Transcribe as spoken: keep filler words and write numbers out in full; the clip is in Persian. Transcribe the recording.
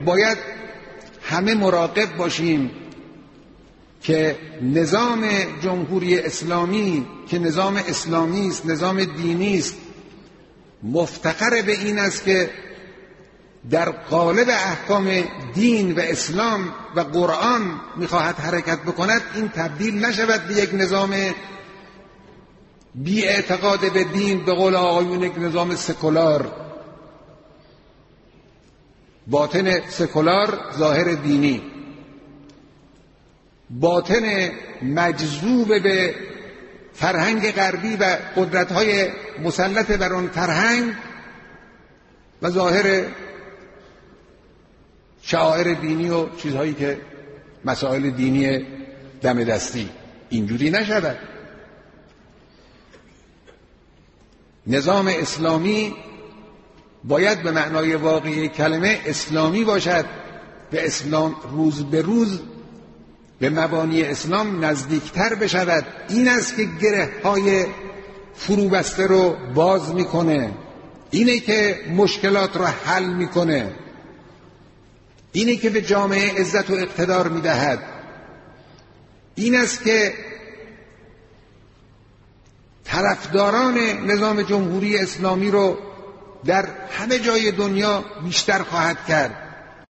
باید همه مراقب باشیم که نظام جمهوری اسلامی که نظام اسلامی است، نظام دینی است، مفتقر به این است که در قالب احکام دین و اسلام و قرآن میخواهد حرکت بکند، این تبدیل نشود به یک نظام بی اعتقاد به دین، به قول آقایون یک نظام سکولار، باطن سکولار ظاهر دینی، باطن مجذوب به فرهنگ غربی و قدرت‌های مسلط بر آن فرهنگ و ظاهر شعائر دینی و چیزهایی که مسائل دینی دم دستی. اینجوری نشود. نظام اسلامی باید به معنای واقعی کلمه اسلامی باشد و اسلام روز به روز به مبانی اسلام نزدیکتر بشود. این است که گره های فروبسته رو باز میکنه، اینه که مشکلات رو حل میکنه، اینه که به جامعه عزت و اقتدار میدهد. این است که طرفداران نظام جمهوری اسلامی رو در همه جای دنیا بیشتر خواهد کرد.